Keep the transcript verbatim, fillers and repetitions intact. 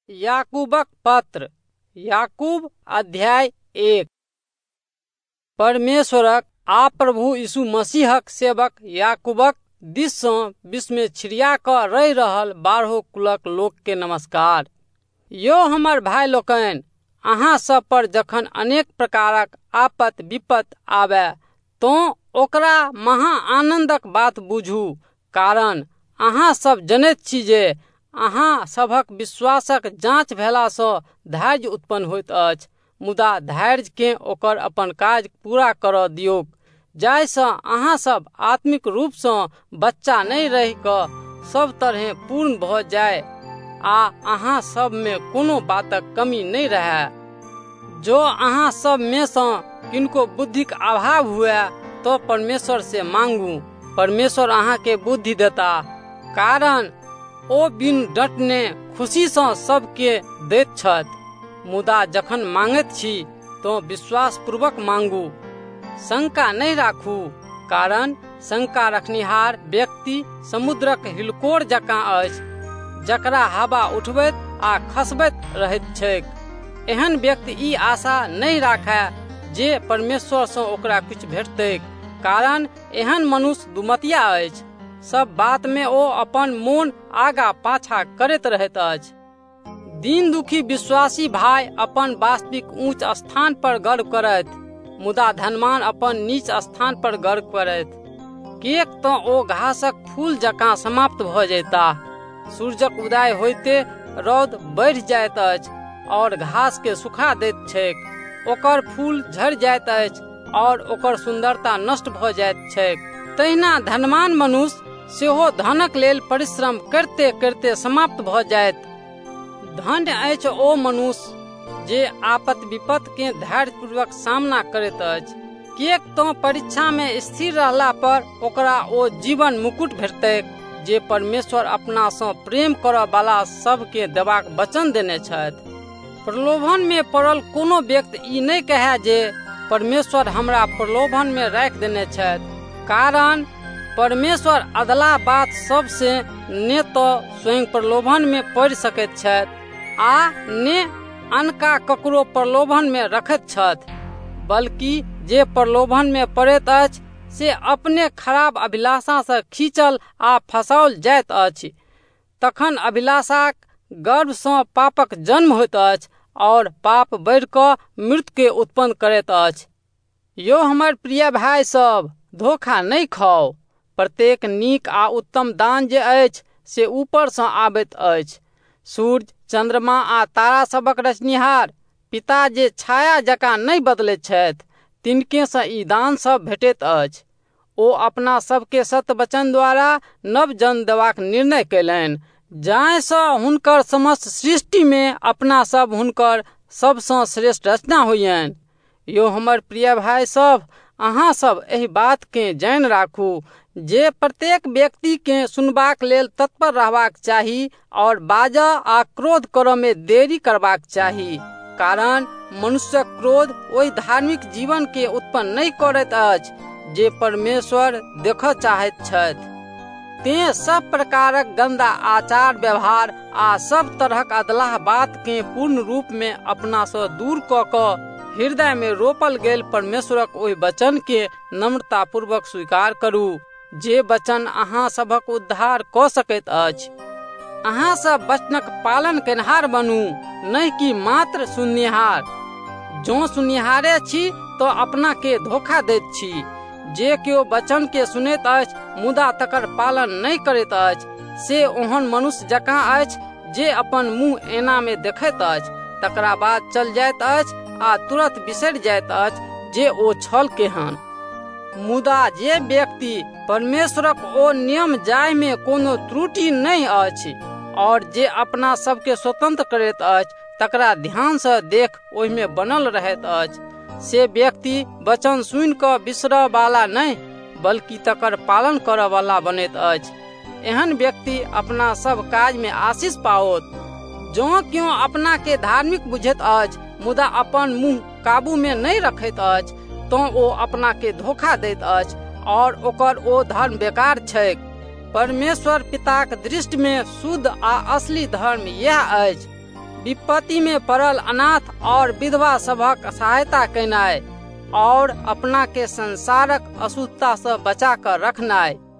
याकूबक पत्र याकूब अध्याय एक। परमेश्वरक आ प्रभु यीशु मसीहक सेवक याकूबक दिस सँ विश्वमे छिड़िया कऽ रहि रहल बारहो कुलक लोक के नमस्कार। यो हमर भाई लोकनि, अहाँ सब पर जखन अनेक प्रकारक आपत विपत आबे तँ ओकरा महा आनंदक बात बुझू, कारण अहाँ सब जनैत छी जे अहाँ सभक विश्वासक जाँच भेला सँ धैर्य उत्पन्न होइत अछि। मुदा धैर्य केँ ओकर अपन काज पूरा करऽ दियौक, जाहि सँ अहाँ सब आत्मिक रूप सँ बच्चा नहि रहि कऽ सब तरहे पूर्ण भऽ जाय आ अहाँ सब में कोनो बातक कमी नहि रहै। जो अहाँ सब में सँ किनको बुद्धिक अभाव हुए तो परमेश्वर से मांगू, परमेश्वर अहाँ के बुद्धि देता, कारण ओ बिन डटने खुशी सँ सबके दैत छथि। मुदा जखन मांगैत छी तो विश्वास पूर्वक मांगू, शंका नहीं राखू, कारण शंका रखनिहार व्यक्ति समुद्रक हिलकोर जकाँ अछि, जकरा हवा उठबैत आ खसबैत रहैत छैक। एहन व्यक्ति ई आशा नहीं राखै जे परमेश्वर सँ ओकरा किछु भेटतैक, कारण एहन मनुष्य दुमतिया अछि। सब बात में ओ अपन मोन आगा पाछा करैत रहैत अछि। दीन दुखी विश्वासी भाई अपन वास्तविक ऊंच स्थान पर गर्व करैत, मुदा धनवान अपन नीच स्थान पर गर्व करैत। किएक तँ ओ घासक फूल जकाँ समाप्त भऽ जैताह। सूरजक उदय होइते रौद बढ़ि जाइत अछि और घास के सुखा दैत छैक, ओकर फूल झड़ि जाइत अछि और ओकर सुंदरता नष्ट भऽ जाइत छैक। तहिना धनवान मनुष्य सेहो धनक लेल परिश्रम करते करते समाप्त भऽ जाइत। धन्य अछि ओ मनुष्य जे आपत विपत के धैर्यपूर्वक सामना करैत अछि, किएक तँ परीक्षा में स्थिर रहला पर ओकरा ओ जीवन मुकुट भेटतैक जे परमेश्वर अपना सँ प्रेम करऽ वाला सबके देबाक वचन देने छथि। प्रलोभन में पड़ल कोनो व्यक्ति ई नहीं कहै जे परमेश्वर हमरा प्रलोभन में राखि देने छथि, कारण परमेश्वर अदला बात सब से ने तो स्वयं प्रलोभन में पड़ि सकैत छथि आ ने अनका ककरो प्रलोभन में रखैत छथि, बल्कि जे प्रलोभन में पड़ैत अछि से अपने खराब अभिलाषा से खींचल आ फंसाओल जाइत अछि। तखन अभिलाषाक गर्भ सँ पापक जन्म होइत अछि और पाप बढ़ि कऽ मृत्यु के उत्पन्न करैत अछि। यो हमर प्रिय भाई सब, धोखा नहीं खाओ। प्रत्येक नीक आ उत्तम दान जे अछि से ऊपर सँ आबैत अछि। सूर्य, चंद्रमा आ तारा सबक रचनिहार पिता जे छाया जकाँ नहीं बदलैत छथि, तिनके सँ ई दान सब भेटैत अछि। ओ अपना सबके सत्य वचन द्वारा नव जन्म देबाक निर्णय कयलनि, जाहि सँ हुनकर समस्त सृष्टि में अपना सब हुनकर सबसँ श्रेष्ठ रचना होइयनि। यो हमर प्रिय भाई सब, अहाँ सब एहि बात के जानि राखू जे प्रत्येक व्यक्ति के सुनबाक लेल तत्पर रहबाक चाही और बाजऽ आ क्रोध करऽ में देरी करबाक चाही, कारण मनुष्यक क्रोध ओहि धार्मिक जीवन के उत्पन्न नहीं करैत अछि जे परमेश्वर देखऽ चाहैत छथि। तें सब प्रकारक गंदा आचार व्यवहार आ सब तरहक अधलाह बात के पूर्ण रूप में अपना सँ दूर कऽ कऽ हृदय में रोपल गेल परमेश्वरक ओहि वचन के नम्रता पूर्वक स्वीकार करू, जे वचन अहाँ सभक उद्धार कऽ सकैत अछि। अहाँ सब वचनक पालन केनहार बनू, नहीं कि मात्र सुननिहार। जो सुननिहारे छी तो अपना के धोखा दैत छी। जे केओ वचन के सुनैत अछि मुदा तकर पालन नहीं करैत अछि, से ओहन मनुष्य जकाँ अछि जे अपन मुँह एना में देखैत अछि, तकरा बाद चल जाइत अछि आ तुरंत बिसरि जाइत अछि जे ओ छल केहन। मुदा जे व्यक्ति परमेश्वरक ओ नियम जाहि में कोनो त्रुटि नहीं अछि और जे अपना सबके स्वतंत्र करैत अछि, तकरा ध्यान सँ देख ओहि में बनल रहैत अछि, से व्यक्ति वचन सुनि कऽ बिसरऽ वाला नहीं बल्कि तकर पालन करऽ वाला बनैत अछि। एहन व्यक्ति अपना सब काज में आशीष पाओत। जो क्यों अपना के धार्मिक बुझैत अछि मुदा अपन मुँह काबू में नहीं रखैत अछि, तो ओ अपना के धोखा दैत अछि और ओकर ओ धर्म बेकार छैक। परमेश्वर पिताक दृष्टि में शुद्ध आ असली धर्म यह अछि विपत्ति में पड़ल अनाथ और विधवा सभक सहायता केनाय और अपना के संसारक अशुद्धता से बचा कर रखनाय।